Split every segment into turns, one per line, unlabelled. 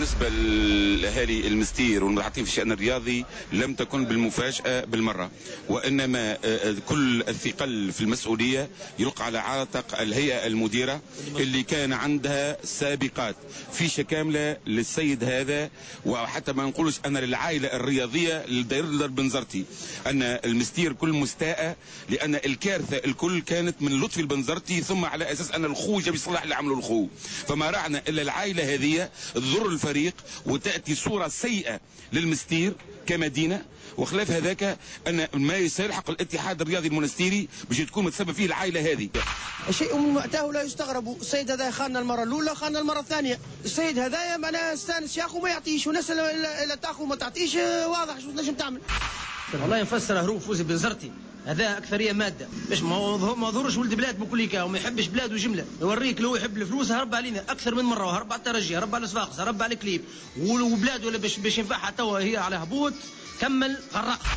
بالنسبة لأهالي المستير والمتحدثين في الشأن الرياضي لم تكن بالمفاجأة بالمرة، وإنما كل الثقل في المسؤولية يلقى على عاتق الهيئة المديرة اللي كان عندها سابقات في شكاملة للسيد هذا، وحتى ما نقولش أنا للعائلة الرياضية للدير البنزرتي أن المستير كل مستاء، لأن الكارثة الكل كانت من لطفي البنزرتي، ثم على أساس أن الخو جاب يصلح اللي عملوا الخو، فما رعنا إلا العائلة هذه تضر الفريق وتأتي صورة سيئة للمستير كمدينة، وخلاف هذاك أن ما يستلحق الاتحاد الرياضي المنستيري باش تكون متسبب فيه العائلة هذه.
شيء من مأتاه لا يستغرب. السيد هذا خاننا المرة الأولى، خاننا المرة الثانية. السيد هذا معناها استانس ياخو ما يعطيش، والناس اللي تاخو ما تعطيش، واضح شو تنجم تعمل.
والله يفسر هروب فوزي بنزرتي هذا أكثرية مادة، باش ما ظهرش ولد بلاد بكل كا وما يحبش بلاده جملة، يوريك لو يحب الفلوس هرب علينا أكثر من مرة، وهرب على الترجي، هرب على صفاقس، هرب على الكليب، وبلاده ولا باش ينفعها توا هي على هبوط كمل غرقها.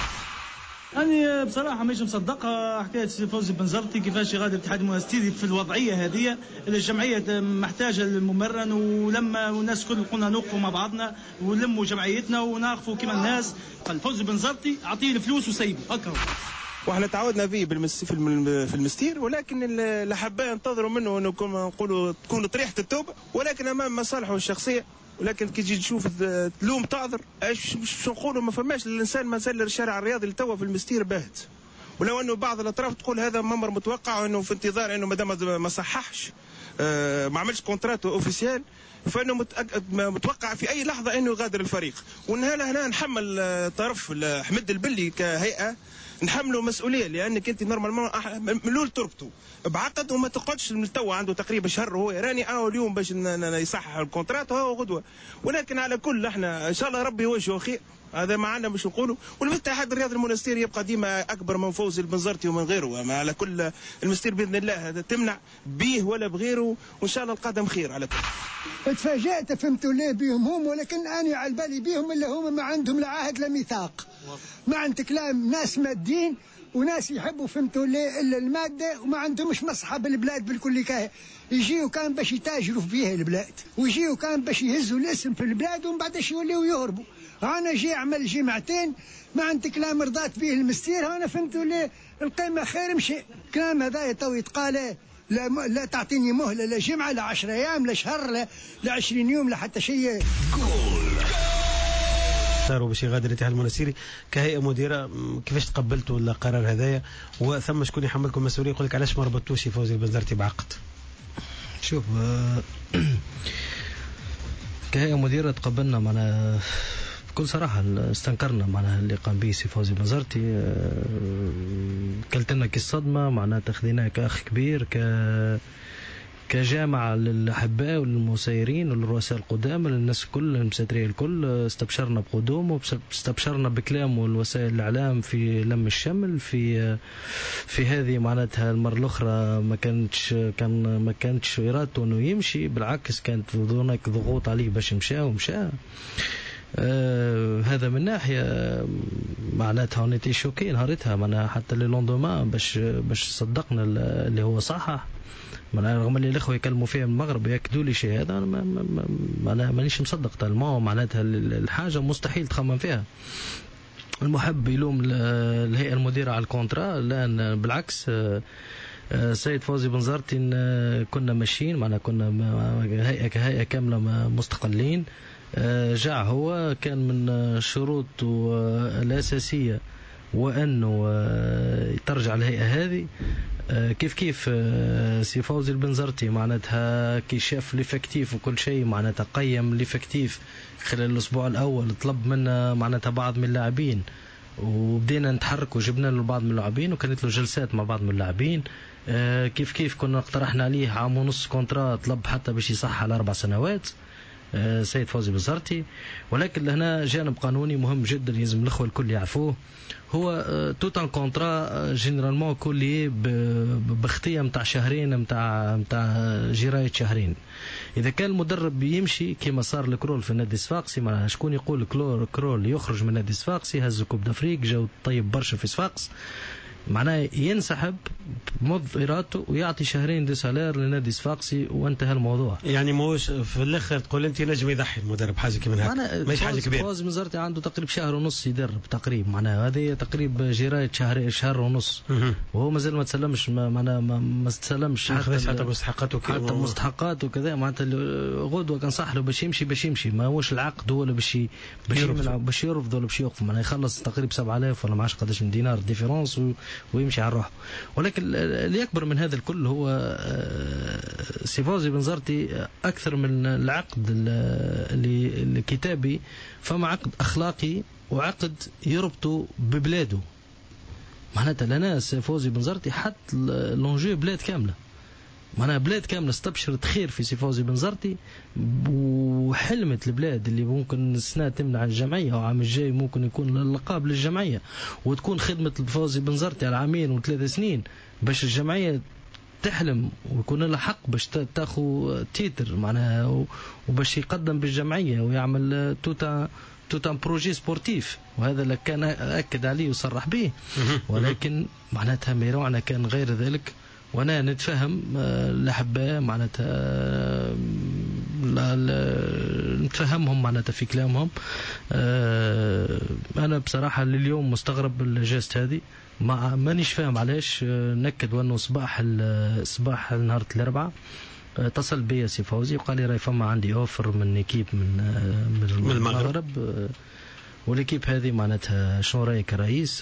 أنا بصراحة مش مصدقة حكاية فوزي بنزرتي كيفاش يغادر الاتحاد المنستيري في الوضعية هذه اللي الجمعية محتاجة للممرن، ولما الناس كل قلنا نوقفوا مع بعضنا ونلموا جمعيتنا وناقفوا كما الناس. فوزي بنزرتي أعطيه الفلوس وسيبه هكا.
واحنا تعودنا فيه في المستير، ولكن اللي حباه ينتظروا منه انه نقولوا تكون طريحة التوبة، ولكن امام مصالحه الشخصية. ولكن كي تجي تشوف تلوم تعذر، ايش نقولوا؟ ما فماش الانسان ما زال الشارع الرياضي اللي توا في المستير باهت، ولو انه بعض الاطراف تقول هذا ممر متوقع، انه في انتظار انه مادام ما صححش ما عملش كونترات اوفيسيال، فانه متوقع في اي لحظه انه يغادر الفريق. هنا نحمل طرف حمد البلي كهيئه، نحمله مسؤوليه، لانك انت نورمالمون من الاول تربطه بعقد وما تقعدش من توا، عنده تقريبا شهر هو يراني اليوم باش يصحح الكونترات وهو غدوه. ولكن على كل احنا ان شاء الله ربي يوجهه خير، هذا ما عندنا مش نقولوا. والاتحاد الرياضي المنستيري يبقى ديما اكبر من فوزي البنزرتي ومن غيره، ما على كل المستير باذن الله هذا تمنع به ولا بغيره، وان شاء الله القدم خير على كل.
تفاجأت فهمتوا ليه بهم هم، ولكن أنا على بالي بهم اللي هم ما عندهم لا عهد لا ميثاق، ما عند كلام ناس مادين وناس يحبوا فهمتوا ليه إلا المادة، وما عندهمش مصحة بالبلاد بالكل كاه. يجيوا كان باش يتاجروا فيها البلاد، ويجيوا كان باش يهزوا الاسم في البلاد ومن بعدش يوليوا يهربوا. أنا جي عمل جمعتين ما عند كلام رضات به المستير، أنا فهمتوا ليه القيمة خير مشي. كلام هذا تو يتقال لا تعطيني مهلة لا جمعة لا 10 أيام لا شهر لا 20 يوم لا حتى شيء.
صاروا باش يغادر الاتحاد المنستيري كهيئة مديرة، كيفاش تقبلتوا القرار هذايا؟ وثم شكون يحملكم المسؤولية؟ يقول لك علاش ما ربطتوش فوزي البنزرتي بعقد؟
شوف كهيئة مديرة تقبلنا معنا بكل صراحة، استنكرنا معناها اللي قام به سي فوزي بنزرتي، كلتنا كالصدمة معناها، تاخذيناه كأخ كبير، كجامعة للأحباء وللمسيرين وللرؤساء القدامى للناس الكل المساترية الكل. استبشرنا بقدومه، استبشرنا بكلامه والوسائل الإعلام في لم الشمل في هذه معناتها المرة الأخرى ما كانتش إرادته إنه يمشي، بالعكس كانت هناك ضغوط عليه باش ومشى. هذا من ناحية معناتها ونيتي شوكي نهارتها معناها، حتى للوندوما باش صدقنا اللي هو صحح معناها، رغم اللي الاخوه يكلموا فيها من المغرب ياكدوا لي شيء هذا، انا مانيش مصدق تالمون معناتها الحاجه مستحيل تخمم فيها. المحب يلوم الهيئه المديره على الكونترا، لان بالعكس سيد فوزي بنزرتي كنا ماشيين معناها، كنا هيئه كامله مستقلين. جاء هو كان من شروطه الاساسيه وانه ترجع الهيئه هذه كيف سي فوزي البنزرتي معناتها كي شاف ليفكتيف وكل شيء معناتها قيم ليفكتيف خلال الاسبوع الاول، طلب منا معناتها بعض من اللاعبين وبدينا نتحرك وجبنا له بعض من اللاعبين وكانت له جلسات مع بعض من اللاعبين. كيف كنا اقترحنا عليه عام ونص كونترا، طلب حتى باش يصح على 4 سنوات سيد فوزي بنزرتي. ولكن لهنا جانب قانوني مهم جدا لازم الاخوه الكل يعرفوه، هو توت ان كونترا جينيرالمون كلي باختيه نتاع شهرين نتاع جرايه شهرين. اذا كان المدرب يمشي كما صار لكرول في النادي الصفاقسي، معناها شكون يقول كرول يخرج من النادي الصفاقسي، هز كوب دافريك، جو طيب برشا في صفاقس، معناه ينسحب موظف إرادته ويعطي شهرين دي سالير لنادي صفاقسي وانتهى الموضوع.
يعني موش في الاخر تقول انت نجم يضحي المدرب حاجه كيما هكا مش حاجه كبيره.
فوزي بنزرتي عنده تقريبا شهر ونص يدرب تقريبا، معناها هذه تقريبا جرايه شهر ونص وهو مازال ما تسلمش ما تسلمش
حتى مستحقاته
حتى مستحقاته وكذا. معناتها غدوه كان صح له باش يمشي ما هوش العقد ولا باش يرفض ولا باش يوقف، معناها يخلص تقريبا 7000 ولا ما عرفش قداش من دينار ديفيرونس ويمشي على روحه. ولكن اللي أكبر من هذا الكل هو سي فوزي بنزرتي أكثر من العقد الكتابي، فما عقد أخلاقي وعقد يربطه ببلاده. معناتها لنا سي فوزي بنزرتي حط لونجو بلاد كاملة، معناها بلاد كاملة استبشرت خير في سي فوزي بنزرتي، وحلمت البلاد اللي ممكن السنة تمنع الجمعية وعام الجاي ممكن يكون اللقاب للجمعية وتكون خدمة فوزي بنزرتي على 2 و3 سنين باش الجمعية تحلم ويكون لها حق باش تاخذ تيتر معناها وباش يقدم بالجمعية ويعمل توت ان بروجي سبورتيف. وهذا اللي كان أكد عليه وصرح به، ولكن معناتها ميروعنا كان غير ذلك. وانا نتفهم الاحباء معناتها نتفهمهم معناتها في كلامهم. انا بصراحه لليوم مستغرب الجاست هذه، مانيش فاهم علاش. نكد وانه صباح نهار الاربعاء اتصل بي سي فوزي وقال لي راي فما عندي اوفر من ايكيب من المغرب، والكيب هذه معناتها شنو رايك رئيس؟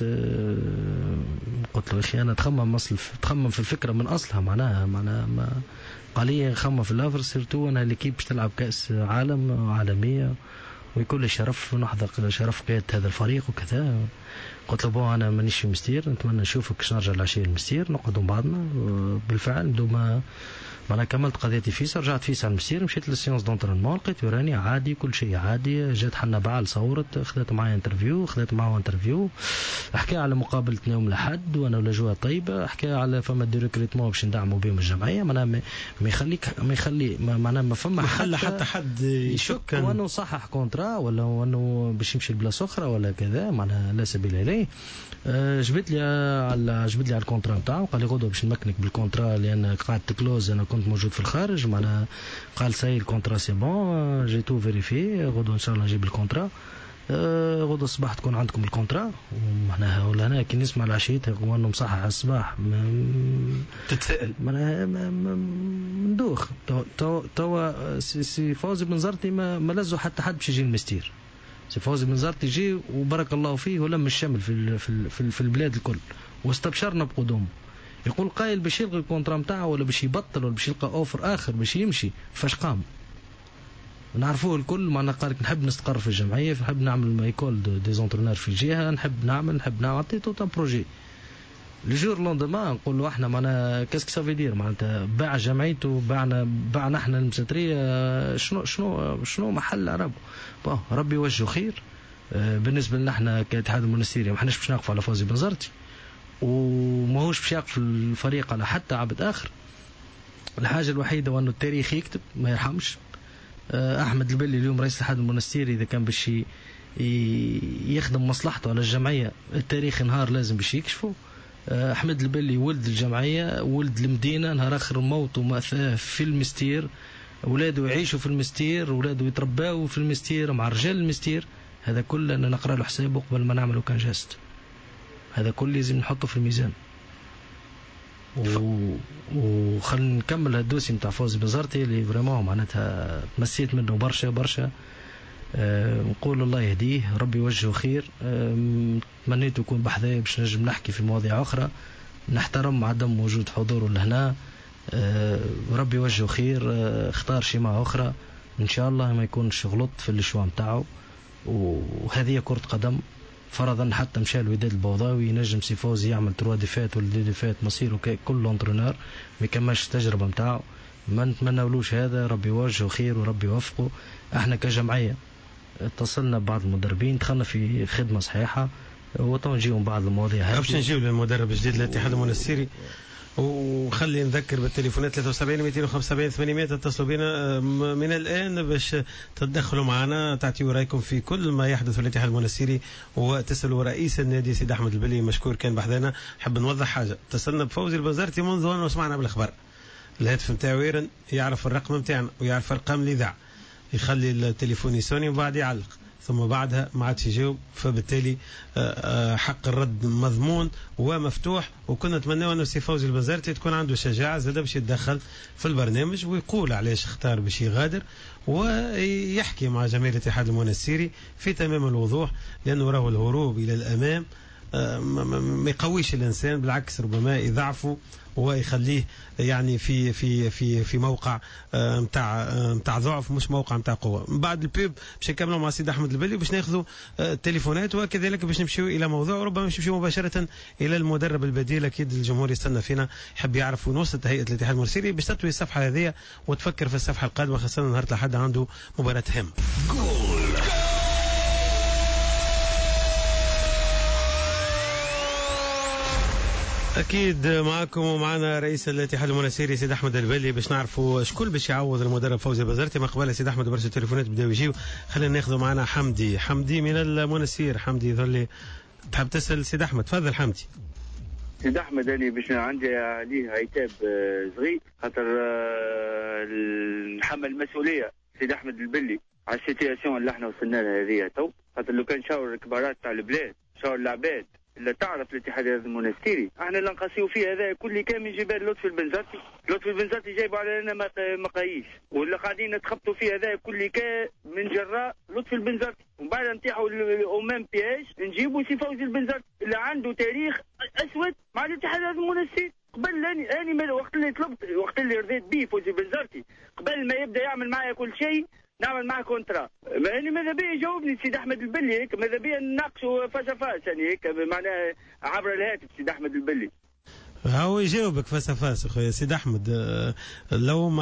قلت له اخي انا تخمم في الفكره من اصلها، معناها ما قال لي نخمم في الافر سيرتو انا الكيب باش تلعب كاس عالم عالميه ويكون لي شرف نحضر شرف قياده هذا الفريق وكذا. قلت له بون انا مانيش في مستير، نتمنى نشوفك باش نرجع العشيه المستير نقعدوا مع بعضنا. بالفعل بدون ما كملت قضيتي فيس، رجعت فيس على المسير، مشيت للسيونس دونترينمون لقيت وراني عادي كل شيء عادي. جات حنا بعل صورت خذت معايا انترفيو، خذت معه انترفيو، حكى على مقابلتنا يوم الأحد وانا الاجواء طيبه، حكى على فما دي ريكريتمون باش ندعموا بهم الجمعيه. معناها ما يخلي معناها ما فما
حتى حد يشك
وانه نصحح كونترا ولا وانه باش يمشي لبلاصه اخرى ولا كذا، معناها لا سبيل اليه. جبت لي على الكونترا نتاعو، قال لي غدوه باش نمكنك بالكونترا لان قاعد تكلوز انا كنت موجود في الخارج. معناها قال ساي الكونترا سي بون جي تو فيريفي، غدوه ان شاء الله نجيب الكونترا، غدوه الصباح تكون عندكم الكونترا. ومعناها ولا انا كي نسمع العشيه وانه مصحح على الصباح
تتساءل
معناها مندوخ. توا سي فوزي بنزرتي ما لزوا حتى حد باش يجي المستير. سي فوزي بنزرتي جي وبارك الله فيه ولم الشمل في البلاد الكل واستبشرنا بقدومه. يقول قايل باش يلغي الكونترا نتاعو ولا باش يبطل ولا باش يلقى اوفر اخر باش يمشي، فاش قام نعرفوه الكل. معنا قالك نحب نستقر في الجمعيه، نحب نعمل ايكول دي زونترينور في الجهه، نحب نعمل عطيته تو بروجي. الجور لوندما نقول له احنا معنا كاسك سافي دير معناتها باع جمعيته، باعنا احنا المساتريه. شنو محل العرب؟ ربي يوجهه خير. بالنسبه لنا احنا كاتحاد المنستيري ما احناش باش نقف على فوزي بنزرتي وماهوش باش يقف الفريق على حتى عبد اخر. الحاجه الوحيده وانه التاريخ يكتب ما يرحمش. احمد البلي اليوم رئيس الاتحاد المنستيري اذا كان باش يخدم مصلحته على الجمعيه التاريخ نهار لازم باش يكشفه. احمد البلي ولد الجمعيه، ولد المدينه، نهار اخر موت ومأثاه في المستير، اولاده يعيشوا في المستير، اولاده يترباوا في المستير مع رجال المستير. هذا كله انا نقرا له حسابه قبل ما نعمله كان جاست. هذا كله لازم نحطه في الميزان. وخلنا نكمل هالدوسي نتاع فوزي بنزرتي اللي فريمون معناتها تمسيت منه برشا. نقول الله يهديه، ربي يوجهه خير. تمنيت يكون بحذايا باش نجم نحكي في مواضيع اخرى. نحترم عدم وجود حضوره لهنا. ربي يوجهه خير. اختار شيماء اخرى ان شاء الله ما يكونش غلط في الشوا نتاعو. وهذه كرة قدم. فرضا حتى مشى الوداد البوضاوي ينجم سي فوزي يعمل 3 ديفات ولا 2 ديفات مصيره كل انترينور ما يكملش التجربه نتاعو. ما نتمناولوش هذا. ربي يوجهه خير وربي يوفقه. احنا كجمعيه اتصلنا ببعض المدربين، دخلنا في خدمه صحيحه وتو نجيهم بعض المواضيع هذه.
باش نجيو للمدرب الجديد للاتحاد المنستيري وخلي نذكر بالتليفونات 73 275 800 اتصلوا بنا من الآن باش تتدخلوا معنا، تعطيوا رأيكم في كل ما يحدث في الاتحاد المنستيري، وتسألوا رئيس النادي سيد أحمد البلي مشكور كان بحذانا. حب نوضح حاجة، اتصلنا بفوزي البنزرتي منذ أن سمعنا بالأخبار، الهاتف نتاعو يرن، يعرف الرقم نتاعنا ويعرف أرقام الإذاعة، يخلي التليفون يسوني وبعد يعلق، ثم بعدها ما عادش يجاوب، فبالتالي حق الرد مضمون ومفتوح. وكنا نتمنى أن السي فوزي البنزرتي تكون عنده شجاعة زاد باش يتدخل في البرنامج ويقول علاش اختار باش يغادر، ويحكي مع جماهير الاتحاد المنستيري في تمام الوضوح، لأنه راه الهروب إلى الأمام ما يقويش الإنسان، بالعكس ربما يضعفه ويخليه يعني في موقع متاع ضعف، مش موقع متاع قوه. بعد البيب باش نكملوا مع سيد احمد البلي باش ناخذوا التليفونات، وكذلك باش نمشيو الى موضوع، وربما نمشيو مباشره الى المدرب البديل. اكيد الجمهور يستنى فينا، يحب يعرف وين وصلت هيئه الاتحاد المنستيري باش تطوي الصفحه هذه وتفكر في الصفحه القادمه، خاصه نهار الاحد عنده مباراه هامه. أكيد معكم ومعنا رئيس الاتحاد المنستيري سيد أحمد البلي باش نعرفوا شكون باش يعوض المدرب فوزي البنزرتي. ما قبل سيد أحمد برشا تليفونات بداو يجيو، خلينا ناخذوا معنا حمدي من المنستير. حمدي يظل تحب تسأل سيد أحمد، تفضل حمدي.
سيد أحمد أنا باش عندي عليه عتاب صغير، خاطر نحمل المسؤولية سيد أحمد البلي على السيتياسيون اللي احنا وصلنا لها هذه تو، خاطر لو كان شاور الكبارات تاع البلاد، شاور العباد اللي تعرف الاتحاد المنستيري، احنا اللي نقاسيو فيه هذا كل كان من جبال لطفي البنزرتي. لطفي البنزرتي جايبوا علينا مقاييس، واللي قاعدين نتخبطوا فيه هذا كل كان من جراء لطفي البنزرتي، ومن بعد نطيحوا الامام بياج نجيبوا سي فوزي البنزرتي اللي عنده تاريخ اسود مع الاتحاد المنستيري. قبل اني وقت اللي طلبت، وقت اللي رضيت به فوزي البنزرتي، قبل ما يبدا يعمل معايا كل شيء نعمل معه كونترا، يعني ماذا بيا يجاوبني سيد احمد البلي هيك، ماذا بيا نناقشوا فاس يعني هيك معناها عبر الهاتف سيد احمد البلي.
هو يجاوبك فاس اخويا سيد احمد، اللوم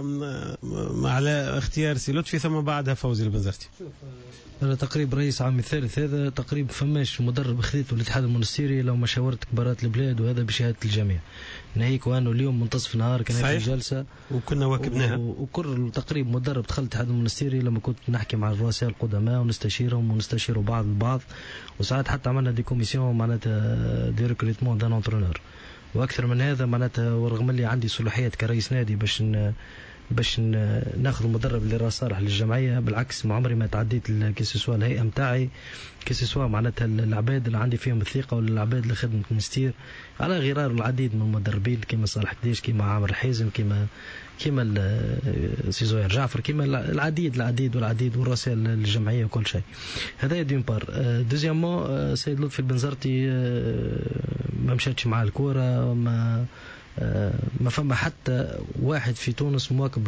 على اختيار سي لطفي ثم بعدها فوزي البنزرتي.
أنا تقريب رئيس عام الثالث هذا تقريب فماش مدرب خذيته الاتحاد المنستيري لو ما شاورت كبارات البلاد، وهذا بشهادة الجميع. ناهيك وانه اليوم منتصف النهار كان في جلسة وكنا واكبناها، وكل تقريب مدرب دخل الاتحاد المنستيري لما كنت نحكي مع الرؤساء القدماء ونستشيرهم ونستشيروا بعض البعض، وساعات حتى عملنا دي كوميسيون معناتها دي ريكروتمون دان انترونور. واكثر من هذا معناتها ورغم اللي عندي صلاحيات كرئيس نادي باش ناخذ المدرب اللي راه صالح للجمعيه، بالعكس ما عمري ما تعديت كيسوا الهيئه نتاعي، كيسوا معناتها العباد اللي عندي فيهم الثقه ولا العباد اللي خدمه المنستير، على غرار العديد من المدربين كيما صالح قديش، كيما عامر الحازم، كيما سي زهير جعفر، كيما العديد والرؤساء الجمعيه وكل شيء. هذا دون بار. دوزيامون سيد لطفي البنزرتي ما مشاتش مع الكوره، ما فما حتى واحد في تونس مواكب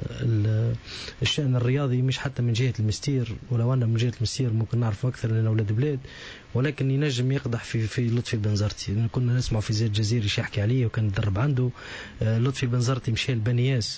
الشأن الرياضي، مش حتى من جهة المستير، ولو أن من جهة المستير ممكن نعرف أكثر لأن أولاد بلاد، ولكن ينجم يقدح في لطفي البنزرتي. كنا نسمع في زيد جزيري يحكي عليه وكان يدرب عنده. لطفي البنزرتي مشى لبنياس،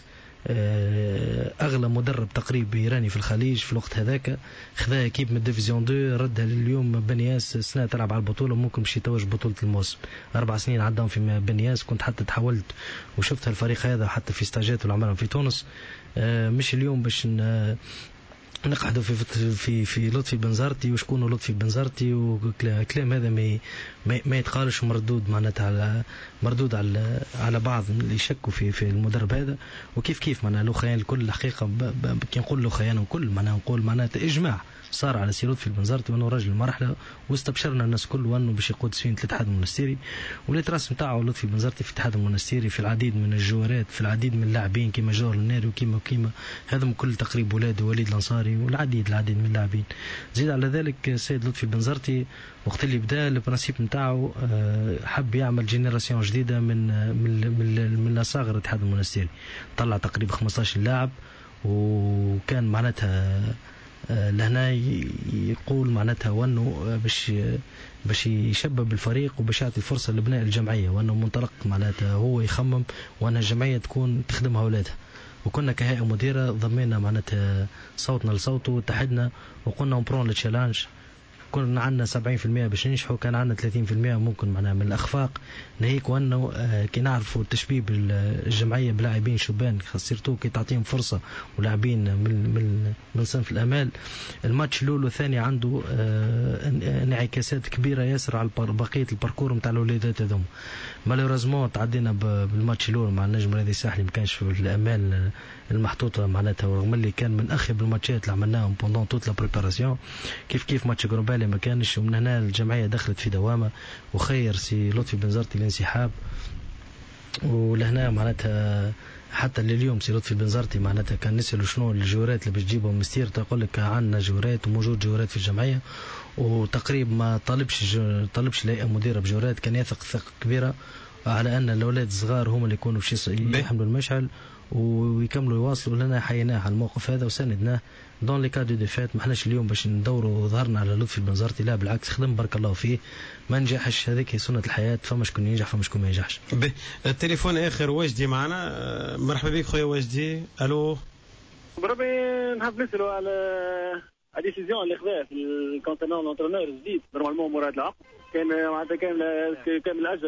أغلى مدرب تقريبا إيراني في الخليج في الوقت هذاك، خذاها كيب من ديفيزيون 2، ردها لليوم بنياس سنة تلعب على البطولة، ممكن باش يتوج بطولة الموسم. 4 سنين عداهم في بنياس، كنت حتى تحولت وشفت الفريق هذا حتى في ستاجات اللي عملهم في تونس. مش اليوم باش نقعدوا في لطفي البنزرتي وشكون لطفي البنزرتي وكلام هذا ما يتقالش، مردود معناتها مردود على بعض اللي يشكوا في المدرب هذا. وكيف معناها لو خيان الكل الحقيقه كي نقول له خيانه الكل معناها نقول معناتها اجماع صار على سي لطفي البنزرتي، وانه راجل مرحله، واستبشرنا الناس كل وانه باش يقود سفينه الاتحاد المنستيري. وليت راس نتاعو لطفي البنزرتي في الاتحاد المنستيري في العديد من الجوارات، في العديد من اللاعبين كيما جور الناري وكيما هذا كل تقريب ولاده وليد الانصاري والعديد من اللاعبين. زيد على ذلك السيد لطفي البنزرتي وقت اللي بدا البرانسيب نتاعو حب يعمل جينيراسيون جديده من اصاغر الاتحاد المنستيري، طلع تقريبا 15 لاعب، وكان معناتها لهنا يقول معناتها وانه باش يشبب الفريق وباش يعطي فرصه لبناء الجمعيه، وانه منطلق معناتها هو يخمم وان الجمعيه تكون تخدمها اولادها. وكنا كهيئه مديره ضمينا معناتها صوتنا لصوته واتحدنا وقلنا برون التشالنج كنا عندنا 70% باش ننجحوا، كان عندنا 30% ممكن معناها من الأخفاق نهيك. وأنه كي نعرفوا تشبيب الجمعية بلاعبين شبان خسرتوه كي تعطيهم فرصة ولاعبين من صنف الأمال. الماتش الأول والثاني عنده انعكاسات كبيرة ياسر على بقية الباركور متاع الوليدات هذوما. مالوريزمون تعدينا بالماتش الأول مع النجم الرياضي الساحلي، ما كانش في الأمال المحطوطة معناتها، ورغم اللي كان من أخيب الماتشات اللي عملناهم بوندون توت لا بريباراسيون. كيف ماتش غروبالي ما كانش، ومن هنا الجمعية دخلت في دوامة وخير سي لطفي بنزرتي الانسحاب. ولهنا معناتها حتى اليوم سي لطفي بنزرتي معناتها كان نسأله شنو الجورات اللي باش تجيبهم مستير، تقول لك عندنا جورات وموجود جورات في الجمعية، وتقريبا ما طلبش لا مدير بجورات، كان يثق ثقة كبيرة على أن الأولاد الصغار هم اللي يكونوا باش يحملوا المشعل ويكملوا يواصلوا. لنا حيناه على الموقف هذا وساندناه دون لي كا دو ديفات. ما احناش اليوم باش ندوروا ظهرنا على لطفي بنزرتي، لا بالعكس خدم بارك الله فيه، ما نجحش، هذيك هي سنة الحياة، فما شكون ينجح فما شكون ما ينجحش.
التليفون آخر واجدي معنا، مرحبا بك خويا واجدي. ألو
بربي نحب نسألوا على ديسيزيون اللي خذاها في الكونتينون لونترونور الجديد نورمالمون مراد العقل، كان معناتها كان الأجر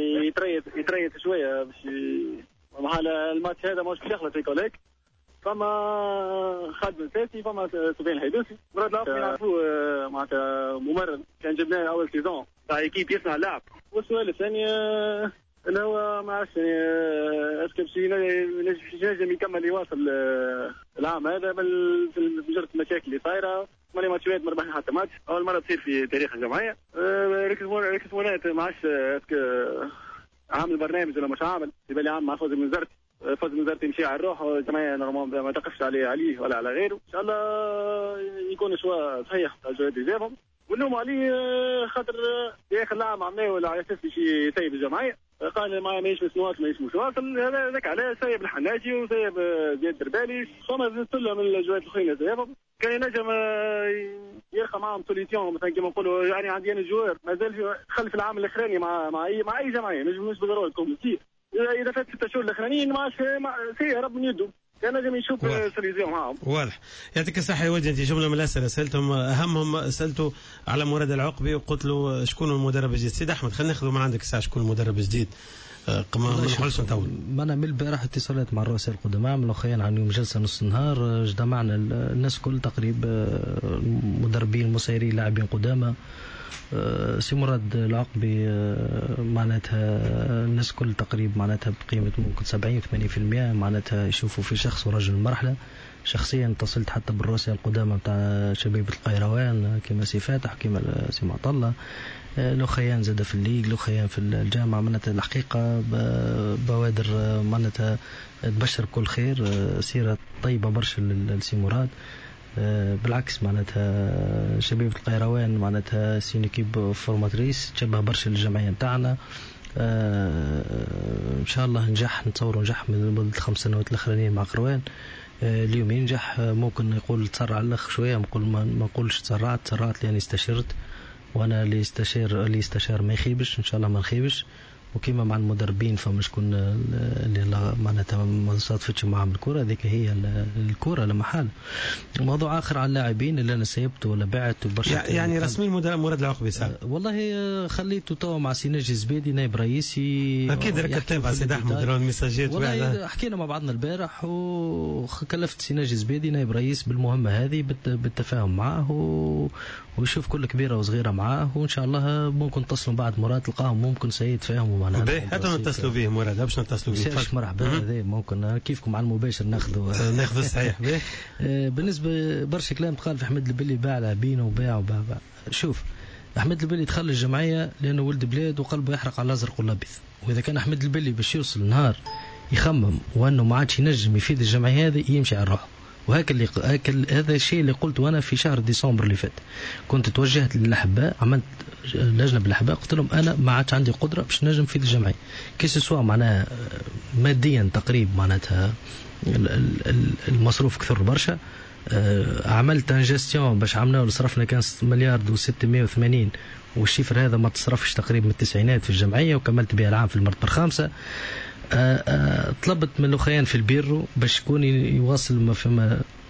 يتريث شوية باش مع الماتش هذا مش باش يخلص هيك ولاك. فما خالد بن ساسي، فما سفيان الهيدوسي، مراد العقل نعرفوه معناتها ممرن، كان جبناه أول سيزون تاع ايكيب يصنع اللعب. والسؤال الثاني اللي هو ما عرفتش اسكو باش ينجم يكمل يواصل العام هذا في مجرد المشاكل اللي صايره، مالي ماتشات ما ربحنا حتى ماتش، اول مره تصير في تاريخ الجمعيه. ريكسمونات ما عرفتش اسكو عامل برنامج ولا مش عامل، يبقى لي عام مع فوز بنزرتي، فوز بنزرتي يمشي على الروح والجمعيه نورمالمون ما تقفش عليه ولا على غيره، ان شاء الله يكون شويه صحيح الجواد اللي جابهم ونلوم عليه خاطر في اخر لاعب عملناه ولا على اساس باش يسيب الجمعيه، قال ما يشمس نواصل هذاك عليه سيب الحناجي وسيب زياد دربالي، فما زدت لهم الجواد الاخرين سيبهم. كان ينجم يلقى معهم سوليسيون مثلا كما نقولوا، يعني عندي انا الجوار مازال تخلف العام الاخراني مع اي جمعيه، مش بالضروره تكون كثير، اذا فات 6 شهور الاخرانيين ما سيهرب من يده، كان لازم يشوف سوليسيون معهم.
واضح. يعطيك الصحه يا ودي. انت جمله من الاسئله سالتهم، اهمهم سالته على مراد العقبي وقلت له شكون المدرب الجديد. سيد احمد خلينا ناخذ من عندك الساعه شكون المدرب الجديد، ما نحاولش نطول.
انا من البارح اتصالات مع الرؤساء القدماء، عملوا خيان عن يوم جلسه نص النهار، جمعنا الناس كل تقريبا مدربين مسيرين لاعبين قدامى. سي مراد العقبي معناتها الناس كل تقريبا معناتها بقيمه ممكن 70-80% معناتها يشوفوا في شخص ورجل المرحله. شخصيا اتصلت حتى بالرؤساء القدامى بتاع شبيبه القيروان كما سي فاتح كما سي معطله، لو خيان زاد في الليج، لو خيان في الجامعة. معناتها الحقيقة بوادر معناتها تبشر بكل خير، سيرة طيبة برشا للسي مراد. بالعكس معناتها شبيبة القيروان معناتها سينيكيب فورماتريس تشبه برشا للجمعية نتاعنا. ان شاء الله نجح، نتصور نجح من مدة 5 سنوات الاخرانيين مع قروان. اليوم ينجح، ممكن يقول تسرع الاخ شوية، ما نقولش تسرعت لأني استشرت، وانا اللي استشار ما يخيبش، ان شاء الله ما نخيبش. وكيما مع المدربين فما شكون اللي معناتها ما صادفتش معهم الكره، هذيك هي الكره لا محال. موضوع اخر على اللاعبين اللي انا سيبته ولا بعته برشا،
يعني رسمي مراد العقبي صار
والله خليته توا مع سيناجي الزبيدي نائب رئيسي،
اكيد راك تتابع سيد احمد راه المساجات
والله حكينا مع بعضنا البارح، وكلفت سيناجي الزبيدي نائب رئيس بالمهمه هذه بالتفاهم معه ويشوف كل كبيره وصغيره معاه، وان شاء الله ممكن تصلوا بعد مرات تلقاهم ممكن سيد فاهموا معنا.
حتى نتصلوا به مراد باش نتصلوا به
مرحبا. هذا ممكن كيفكم على المباشر ناخذ
الصحيح به.
بالنسبه برشا كلام تقال في احمد البلي باع لاعبين وباع. شوف احمد البلي دخل الجمعيه لانه ولد بلاد وقلبه يحرق على الازرق والابيض، واذا كان احمد البلي باش يوصل نهار يخمم وانه ما عادش ينجم يفيد الجمعيه هذه يمشي على روحه. هذا الشيء اللي قلت وانا في شهر ديسمبر اللي فات، كنت توجهت للاحباء، عملت لجنه بالاحباء، قلت لهم انا ما عادش عندي قدره باش نجم في الجمعيه كيس سواء معناها ماديا تقريب معناتها المصروف كثر برشا. عملت انجستيون باش عملنا وصرفنا كان 6 مليار و680 والشيفر هذا ما تصرفش تقريبا من التسعينات في الجمعيه، وكملت بها العام في المرتبه الخامسه. طلبت من الاخوان في البيرو باش يكون يواصل ما فما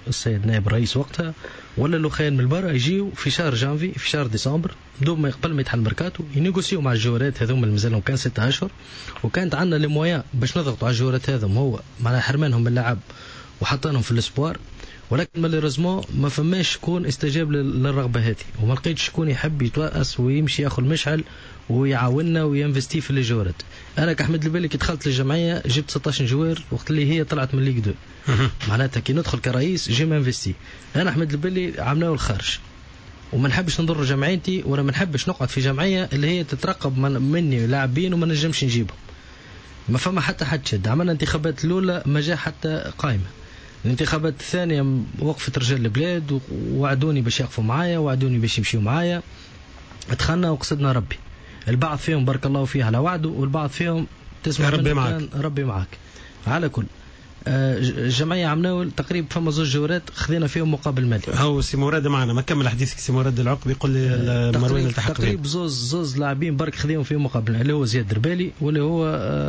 السيد نائب الرئيس وقتها ولا لوخان من البرا يجيو في شهر جانفي في شهر ديسمبر بدون ما قبل ما يتحل الميركاتو ينيغوسيو مع الجوارات هذوما اللي مازالهم كان 6 أشهر، وكانت عندنا لي مويان باش نضغطوا على الجوارات هذوما هو معناها حرمانهم من اللعب وحطانهم في الاسبوار، ولكن مالوريزمون ما فماش شكون استجاب للرغبه هذه، وما لقيتش شكون يحب يتوأس ويمشي ياخذ مشعل ويعاوننا وينفستي في الجوارات. انا كأحمد البلي كي دخلت للجمعيه جبت 16 جوار وقت اللي هي طلعت من ليغ 2 معناتها كي ندخل كرئيس جي انفستي. انا احمد البلي عملناه الخارج وما نحبش نضر جمعيتي ولا ما نحبش نقعد في جمعيه اللي هي تترقب مني لاعبين وما نجمش نجيبهم. ما فما حتى حد شد. عملنا انتخابات الاولى ما جاء حتى قائمه، الانتخابات الثانيه وقفت رجال البلاد ووعدوني باش يقفوا معايا ووعدوني باش يمشيوا معايا. دخلنا وقصدنا ربي، البعض فيهم بارك الله فيه على وعده والبعض فيهم تسمع
ربي معك.
ربي معك. على كل الجمعيه عملنا تقريبا فما 2 جورات خذينا فيهم مقابل مالي.
هو سي مراد معنا، ما كمل حديثك سي مراد العقبي يقول لي مروان التحق
تقريبا زوز لاعبين برك خذيهم فيهم مقابل اللي هو زياد دربالي واللي هو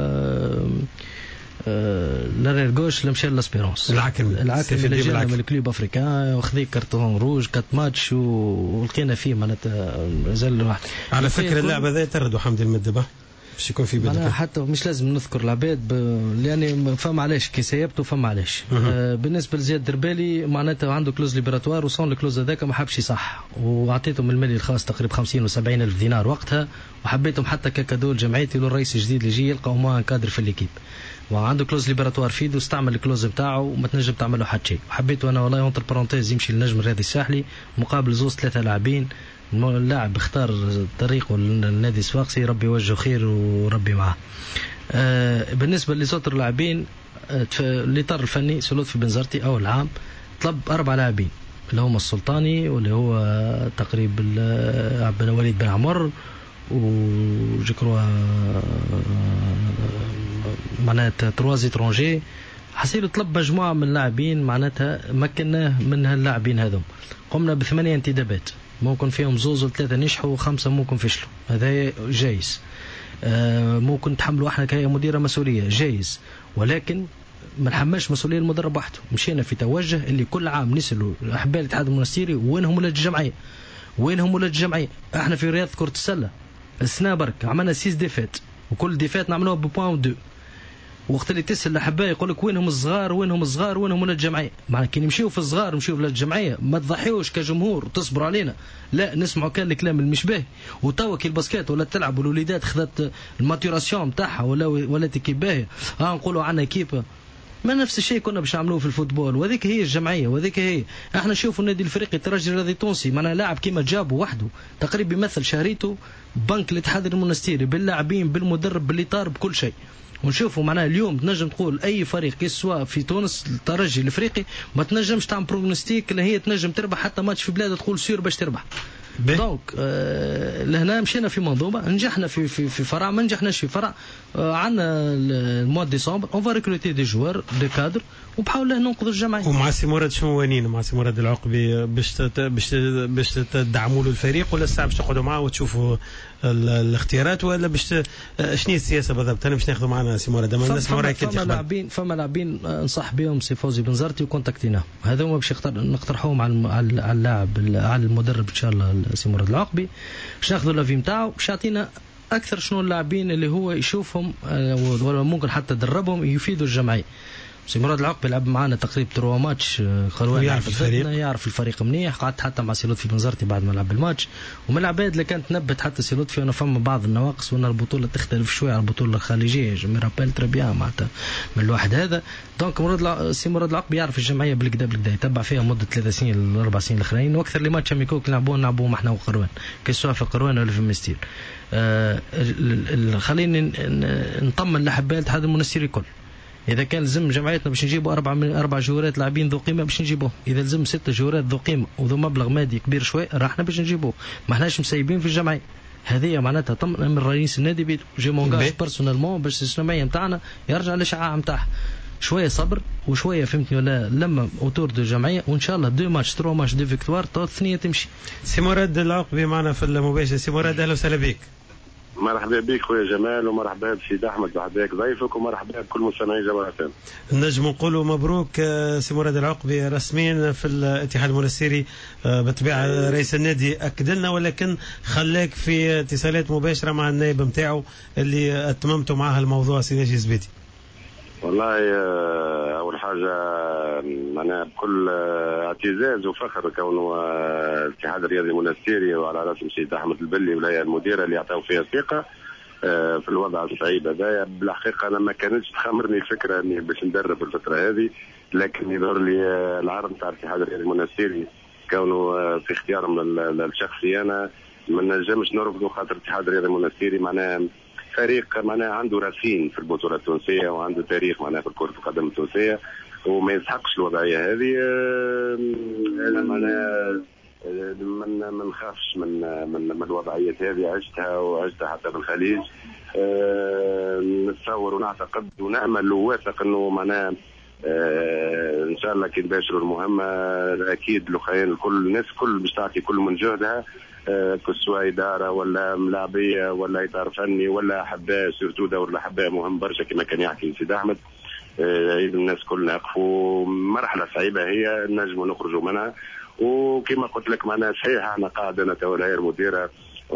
لارير جوش اللي مشى لاسبيرونس
العاكم
اللي جانا من الكلوب افريكان وخذي كارتون روج 4 ماتش ولقينا فيه معناتها مازال واحد.
على فكره اللاعب هذا يطردوا حمدي المدبه باش يكون في بداية.
حتى مش لازم نذكر العباد لأن فما علاش كي سيبته فما علاش. بالنسبة لزياد دربالي معناتها عنده كلوز ليبراتوار وصون الكلوز هذاك ما حبش صح، وعطيتهم المالي الخاص تقريبا 50 و70 ألف دينار وقتها، وحبيتهم حتى ككادو لجمعيتي للرئيس الجديد اللي يجي يلقى ما كادر في الليكيب وعنده كلوز ليبراتوار فيدو استعمل الكلوز بتاعه وما تنجم تعمل له حتى شيء. وحبيته انا والله اونتر بارونتيز يمشي للنجم الرياضي الساحلي مقابل 3 لاعبين. اللاعب اختار طريقه للنادي الصفاقسي، ربي يوجهه خير وربي معه. بالنسبه لصوتر اللاعبين الاطار الفني سلطفي بنزرتي اول عام طلب 4 لاعبين اللي هم السلطاني واللي هو تقريبا عبد الوليد بن عمر وجكروا معناتها 3 اترونجي. حسيلو طلب مجموعه من اللاعبين معناتها مكناه من هاللاعبين هذوم. قمنا ب8 انتدابات ممكن فيهم 2 و 3 نجحوا و5 ممكن فشلوا، هذا جايز. ممكن تحملوا احنا كهيئة مديرة مسؤولية جايز، ولكن ما نحملش مسؤولية المدرب وحده. مشينا في توجه اللي كل عام نسألوا احباء الاتحاد المنستيري وينهم ولاد الجمعية، وينهم ولاد الجمعية. احنا في رياضة كرة السلة السنة برك عملنا 6 ديفات وكل ديفات نعملوها ببوان 2. وقت اللي تسال الاحباء يقول لك وينهم الصغار وينهم الصغار وينهم ولاد الجمعيه. معناها كي نمشيو في الصغار نمشيو في ولاد الجمعيه ما تضحيوش كجمهور وتصبروا علينا، لا نسمعوا كان الكلام المشبه. وتوا كي الباسكيت ولا تلعب والوليدات خذت الماتوراسيون نتاعها ولا تكيب باهي نقولوا عندنا كيبه. ما نفس الشيء كنا باش نعملوه في الفوتبول، وهذيك هي الجمعيه وهذيك هي. احنا نشوفوا النادي الافريقي الترجي الرياضي التونسي معناها لاعب كيما جابه وحده تقريبا يمثل شهريته بنك الاتحاد المنستيري باللاعبين بالمدرب بالاطار بكل شيء. ونشوفوا معناها اليوم تنجم تقول اي فريق كيسوا في تونس الترجي الافريقي ما تنجمش تعمل بروغنوستيك اللي هي تنجم تربح حتى ماتش في بلاد تقول سير باش تربح. دونك لهنا مشينا في منظومه نجحنا في فرع، ما نجحناش في فرع. عندنا المواد ديسمبر اون فا ريكروتي دي جوار دي كادر وبحاول ننقذ الجمعيه.
ومع سي مراد شنو وانين مع سي مراد العقبي باش تدعموا له الفريق ولا الساعه باش تقعدوا معاه وتشوفوا الاختيارات ولا باش شنو السياسه بالضبط؟ انا باش ناخذوا معنا سي مراد ما نسمعوا رايك
فما لاعبين نصح بهم سي فوزي بنزرتي وكونتاكتيناه هذوما باش نقترحوهم على اللاعب على المدرب ان شاء الله سي مراد العقبي باش ناخذوا لافي نتاعو باش يعطينا اكثر شنو اللاعبين اللي هو يشوفهم ولا ممكن حتى دربهم يفيدوا الجمعيه. سي مراد العقبي لعب معنا تقريبا 3 ماتش خلوان يعرف الفريق منيح. قعدت حتى مع سي لطفي بنزرتي بعد ما لعب الماتش، ومن العباد اللي كانت نبت حتى سي لطفي وانا فما بعض النواقص وان البطوله تختلف شويه على البطوله الخارجيه. جو ميرابيل تري بيان معناتها من الواحد هذا. دونك سي مراد العقبي يعرف الجمعيه بالكدا يتبع فيها مده 3 سنين ل 4 سنين الاخرين، واكثر اللي ماتش ميكوك نلعبوه احنا وقروان كسوا في قروان ولا في المستير. خليني نطمن الاحباء الاتحاد المنستيري الكل. إذا كان لزم جمعيتنا باش نجيبوا 4 جورات لاعبين ذو قيمة باش نجيبوه، إذا لزم 6 جورات ذو قيمة وذو مبلغ مادي كبير شوي راحنا باش نجيبوه. ما احناش مسيبين في الجمعية هذه معناتها طمن من رئيس النادي بيدو جي مونغاج بيرسونيلمون باش الجمعية نتاعنا يرجع للشعاع نتاعها. شوية صبر وشوية فهمتني ولا لما اوتور دو جمعية وإن شاء الله 2 ماتش 3 ماتش 2 فيكتوار تو الثانية تمشي.
سي مراد العقبي معنا في المباشر. سي مراد أهلا وسهلا بك.
مرحبا بك خويا جمال، ومرحبا بسيد احمد، مرحبا بك ضيفك، ومرحبا بكل مستمعي جبل FM.
نجم نقولوا مبروك سي مراد العقبي رسميا في الاتحاد المنستيري بطبيعه رئيس النادي اكد لنا، ولكن خلاك في اتصالات مباشره مع النائب نتاعو اللي اتممتوا معاه الموضوع سي ناجي زبيدي.
والله اول حاجه انا بكل اعتزاز وفخر كونه الاتحاد الرياضي المنستيري وعلى راسهم سيد احمد البلي والهيئه المديره اللي عطاو فيها الثقه في الوضع الصعيب هذايا. بالحقيقه انا ما كانتش تخمرني الفكره اني باش ندرب الفتره هذه، لكن يظهر لي العرض نتاع الاتحاد الرياضي المنستيري كونه في اختيارهم الشخصي انا ما نجمش نرفضه، خاطر الاتحاد الرياضي المنستيري معناها فريق معناها عنده رصين في البطوله التونسيه وعنده تاريخ معناها في كره القدم التونسيه، وما يسحقش الوضعيه هذه. انا معناها ما نخافش من الوضعيات هذه، عشتها حتى بالخليج. نتصور ونعتقد ونامل وواثق انه معناها ان شاء الله كي نباشروا المهمه اكيد الاخوان الكل الناس الكل باش تعطي كل من جهدها، سواء اداره ولا ملاعبيه ولا اطار فني ولا احباء، سيرتو دور الاحباء مهم برشا كما كان يحكي سيد احمد. الناس كلنا يقفوا مرحله صعيبه هي نجموا نخرجوا منها، وكما قلت لك معناها صحيح احنا قاعده نتولى المديره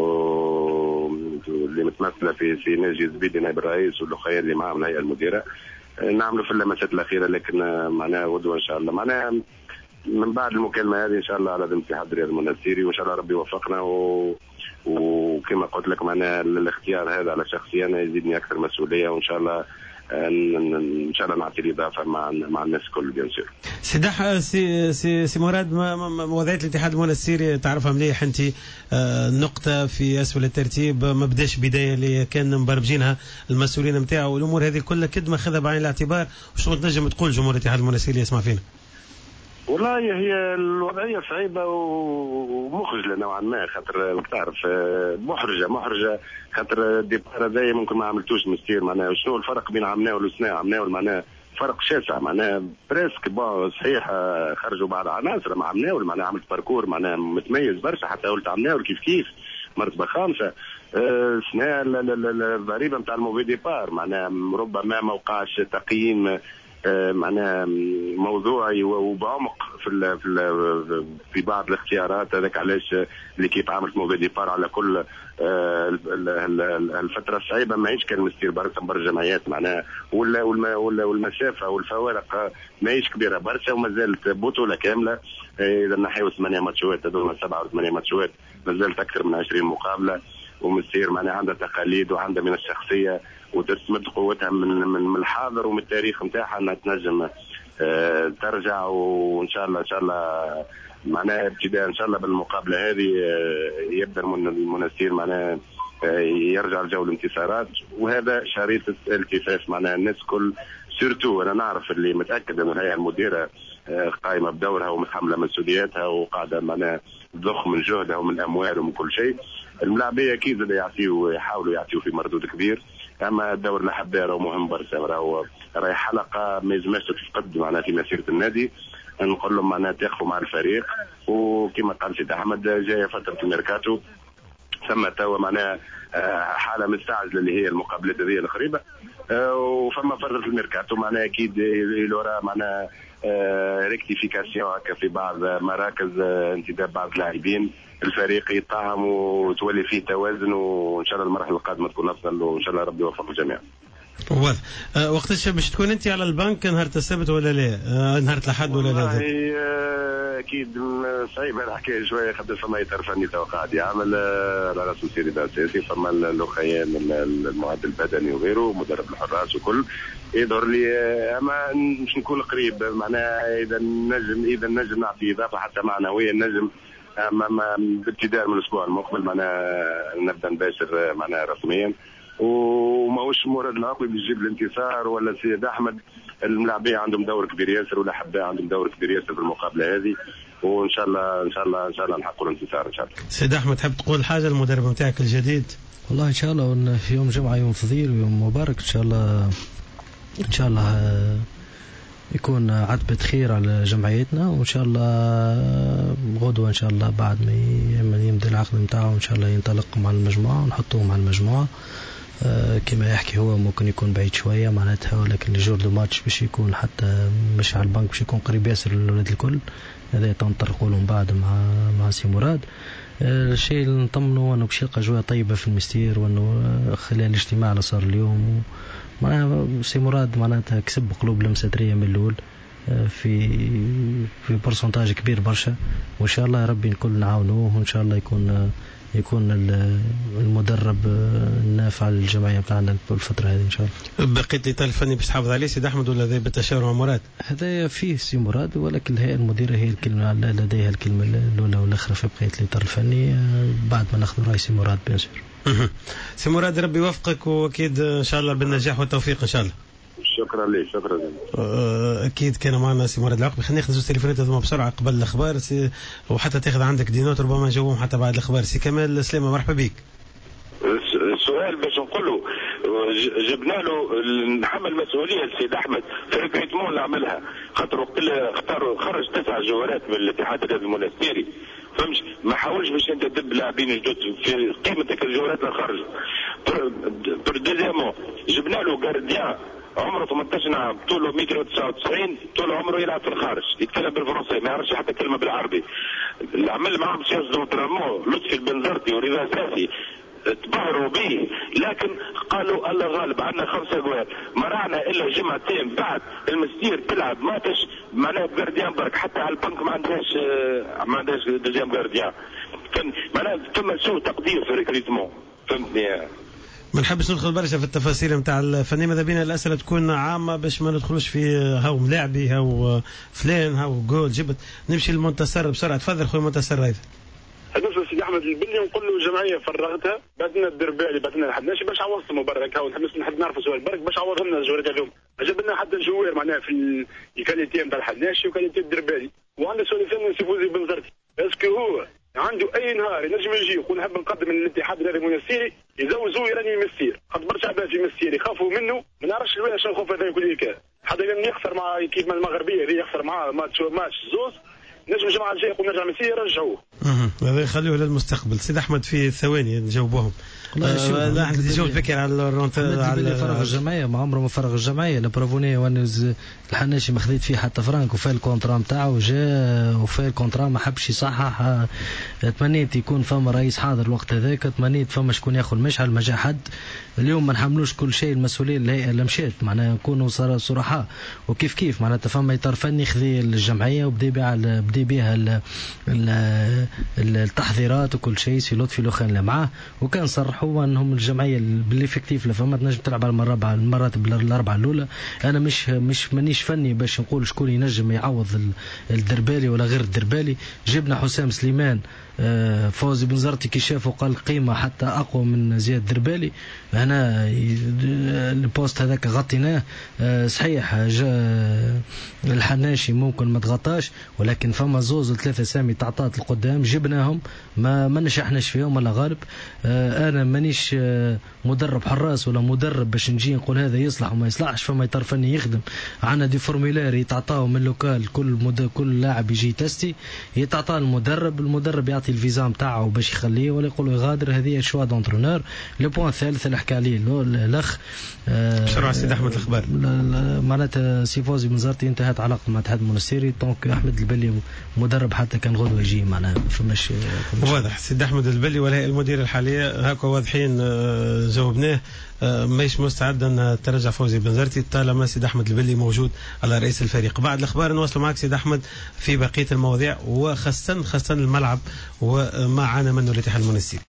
اللي متمثله في سي ناجي زبيدي نائب الرئيس والاخوان اللي معاهم الهيئه المديره نعملوا في اللمسات الاخيره، لكن معناها غدوه ان شاء الله معناها من بعد المكالمه هذه ان شاء الله على الاتحاد الرياضي المنستيري، وان شاء الله ربي يوفقنا وكما قلت لك معناها الاختيار هذا على شخصي انا يزيدني اكثر مسؤوليه، وان شاء الله ان شاء الله نعطي الاضافه مع الناس الكل بيان سور.
سي مراد، وضعيه الاتحاد المنستيري تعرفها مليح انت، نقطه في اسفل الترتيب ما بداش بدايه اللي كان مبرمجينها المسؤولين نتاعو، والامور هذه كلها كد ما خذها بعين الاعتبار. وشو تنجم تقول جمهور الاتحاد المنستيري يسمع فينا؟
والله هي الوضعيه صعيبه ومخجله نوعا ما، خاطر تعرف محرجه خاطر الديبار هذايا ممكن ما عملتوش مستير معناها. شنو الفرق بين عمناول وسنا؟ عمناول معناها فرق شاسع معناها بريسك صحيح خرجوا بعض عناصر مع عمناول معناها عملت باركور معناها متميز برشا، حتى قلت عمناول كيف مرتبه خامسه. سنا الضريبه نتاع الموفي ديبار معناها ربما ما وقعش تقييم معناها موضوعي وبعمق في بعض الاختيارات. هذاك علاش ليكيب عملت موفي ديبار على كل الفتره الصعيبه ماهيش كان مستير برشا جمعيات معناها، والمسافه والفوارق ماهيش كبيره برشا، وما زالت بطوله كامله. اذا نحيو 8 ماتشات هذوما 7 و 8 ماتشات ما زالت اكثر من 20 مقابله، ومستير معناها عندها تقاليد وعندها من الشخصيه وتستمد قوتها من الحاضر ومن التاريخ نتاعها انها تنجم ترجع. وان شاء الله معناها ابتداء ان شاء الله بالمقابله هذه يبدا المنستير معناها يرجع لجو الانتصارات، وهذا شريط التفاف معناها الناس كل سيرتو. انا نعرف اللي متاكد ان الهيئه المديره قائمه بدورها ومتحمله مسؤولياتها وقاعده معناها تضخ من جهدها ومن اموال ومن كل شيء. الملاعبيه اكيد اللي يحاولوا يعطيوا في مردود كبير، اما الدور الاحباء راهو مهم برشا، راهي حلقه ما يلزمش تتفقد معناها في مسيره النادي. نقول لهم معناها تقفوا مع الفريق، وكما قال سيد احمد جايه فتره الميركاتو ثم توا معناها حاله مستعجله اللي هي المقابلات هذه القريبه، وفما فتره الميركاتو معناها اكيد يلورا معناها ريكتيفيكاسيون هكا في بعض مراكز انتداب بعض اللاعبين، الفريق يطعم وتولي فيه توازن، وان شاء الله المرحله القادمه تكون افضل، وان شاء الله ربي يوفق الجميع.
واضح. وقتاش باش تكون انت على البنك؟ نهار السبت ولا لا؟ نهار الاحد ولا لا؟
اكيد صعيبه الحكايه شويه، خاطر فما اطار فني تو قاعد يعمل على راس السير الاساسي، فما الاخيان المعد البدني وغيره مدرب الحراس وكل يظهر لي، اما باش نكون قريب معناها اذا نجم نعطي اضافه حتى معنويه نجم بابتداء من الاسبوع المقبل معناها نبدا نباشر معناها رسميا، وماهوش مراد العقبي بيجيب الانتصار ولا سيد احمد. الملاعبيه عندهم دور كبير ياسر والاحباء عندهم دور كبير ياسر في المقابله هذه، وان شاء الله نحققوا الانتصار ان شاء الله.
سيد احمد تحب تقول حاجه المدرب نتاعك الجديد؟
والله ان شاء الله في يوم جمعه يوم فضيل ويوم مبارك ان شاء الله يكون عتبة خير على جمعيتنا، وإن شاء الله غدوة إن شاء الله بعد ما يمضي العقد متاعه إن شاء الله ينطلق مع المجموعة ونحطوه مع المجموعة. كما يحكي هو ممكن يكون بعيد شوية معناتها، ولكن الجور دو ماتش باش يكون حتى مش على البنك، باش يكون قريب ياسر للولاد الكل. هذا تنطلقوا لهم بعد مع سي مراد. الشيء اللي نطمنه أنه باش يلقى جوية طيبة في المستير، وأنه خلال الاجتماع اللي صار اليوم معناها سي مراد معناتها كسب قلوب المساترية من الأول في برسنتاج كبير برشا، وإن شاء الله يا ربي الكل نعاونوه، وإن شاء الله يكون المدرب النافع للجمعية بتاعنا الفترة هذه إن شاء الله.
بقيت الإطار الفني باش تحافظ عليه سيد أحمد ولا ذا بالتشاور مع مراد؟
هذا فيه سي مراد، ولكن الهيئة المديرة هي الكلمة لديها الكلمة الأولى والأخرى في بقية الإطار الفني بعد ما ناخذ رأي سي مراد بيان سور.
سي مراد ربي يوفقك، وأكيد إن شاء الله بالنجاح والتوفيق إن شاء الله.
شكرا لي، شكرا لي.
اكيد كان معنا سي مراد العقبي. خلينا ناخذ زوج تليفونات هذوما بسرعه قبل الاخبار وحتى تاخذ عندك دينوت ربما نجاوبهم حتى بعد الاخبار. سي كمال سلامه مرحبا بك.
السؤال باش نقوله جبنا له نحمل مسؤوليه السيد احمد في الريكروتمون اللي عملها، خاطر وقت اللي اختاروا خرج 9 جوارات من الاتحاد الرياضي المنستيري، فهمش ما حاولش باش انت تدب لاعبين جدد في قيمه الجوارات اللي خرج. دوزيامون جبنا له جارديان عمره 18 عام، طوله 199، طول عمره يلعب في الخارج، يتكلم بالفرنسي ما يعرفش حتى كلمه بالعربي. اللي عمل معهم سياسه دونترامون لطفي البنزرتي ورضا ساسي تبهروا به، لكن قالوا الله غالب عندنا 5 جوال، ما رعنا الا جمعتين بعد المستير تلعب ماتش معناها جارديان برك، حتى على البنك ما عندهاش دوزيام جارديان. كان معناها ثم سوء تقدير في الريكريتمون، فهمتني؟
ما نحبش ندخل برشا في التفاصيل نتاع الفني، ماذا بينا الاسئله تكون عامه باش ما ندخلوش في هاو ملاعبي هاو فلان هاو جول جبت. نمشي للمنتصر بسرعه، تفضل خويا منتصر. هذا
بالنسبه لسيدي احمد البلي نقول له الجمعيه فرغتها، باتنا الدربالي باتنا الحداشي باش عوضتهم برك، هاو نحب نعرف سؤال برك باش عوضهم لنا الجوارات اليوم. جاب لنا حتى الجوار معناها في الكاليتي نتاع الحداشي وكاليتي الدربالي. وعندنا سؤال ثاني سي فوزي بنزرتي، اسكو هو عنده اي نهار ينجم يجي يقول نحب نقدم الاتحاد الرياضي المنستيري يزوزوه يراني مستير، خاطر برشا عباد في مستير يخافوا منه، ما نعرفش الوين شنو الخوف هذا يقول لك حتى لما يخسر مع كيف المغربيه هذه يخسر معاه ماتش زوز، نجم الجمعه الجايه يقول نرجع مستير يرجعوه.
هذا يخلوه للمستقبل. سيد احمد في ثواني نجاوبوهم. لا احنا نجاوب فكر على
فرغ الجمعيه، ما عمره ما فرغ الجمعيه. لبرافوني وانز الحناشي ما خذيت فيه حتى فرانك، وفاء الكونترا نتاعو وجا وفاء الكونترا ما حبش يصحح. تمنيت يكون فما رئيس حاضر الوقت هذاك، تمنيت فما شكون ياخذ مشعل، ما جا حد. اليوم ما نحملوش كل شيء المسؤوليه الهيئه اللي مشات، معناها نكونوا صراحه وكيف كيف معناتها فما اطار فني خذي الجمعيه وبدي بها التحضيرات وكل شيء. سي لطفي لوخان اللي معاه، وكان صرحوا انهم الجمعيه بالافكتيف اللي فما تنجم تلعب على المرات الاربعه الاولى. انا مانيش فني باش نقول شكون ينجم يعوض الدربالي ولا غير الدربالي. جبنا حسام سليمان، فوزي بنزرتي كي شافه قال قيمه حتى اقوى من زياد الدربالي. هنا البوست هذاك غطيناه. صحيح الحناشي ممكن ما تغطاش، ولكن فما زوز 3 اسامي تعطات القدام جبناهم، ما نشحناش فيهم ولا غالب. انا مانيش مدرب حراس ولا مدرب باش نجي نقول هذا يصلح وما يصلحش. فما اطار فني يخدم، عندنا دي فورمولار يتعطاو من لوكال، كل لاعب يجي تستي يتعطى المدرب يعطي الفيزا نتاعو باش يخليه ولا يقولوا يغادر. هذه شوا دونترونور. لو بوين الثالث اللي حكى عليه الاخ
بسرعه سيد احمد الاخبار،
معناتها سي فوزي بنزرتي انتهت علاقته مع الاتحاد المنستيري، دونك احمد البلي مدرب حتى كان غدوه يجي معناها فماش
واضح. سيد احمد البلي والهيئه المديره الحاليه هكا واضحين، جاوبناه. ماهيش مستعد ان ترجع فوزي بنزرتي طالما سيد احمد البلي موجود على رئيس الفريق. بعد الاخبار نواصلوا معك سيد احمد في بقيه المواضيع، وخاصه الملعب وما عانى منه الاتحاد المنستيري.